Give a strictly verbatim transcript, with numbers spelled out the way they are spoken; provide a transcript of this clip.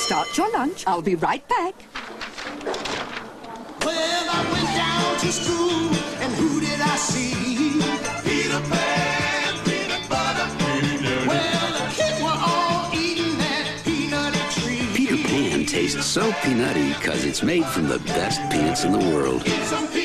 Start your lunch. I'll be right back. Well, I went down to school, and who did I see? Peter Pan, peanut butter. Well, the kids were all eating that peanutty tree. Peter Pan tastes so peanutty because it's made from the best peanuts in the world. Some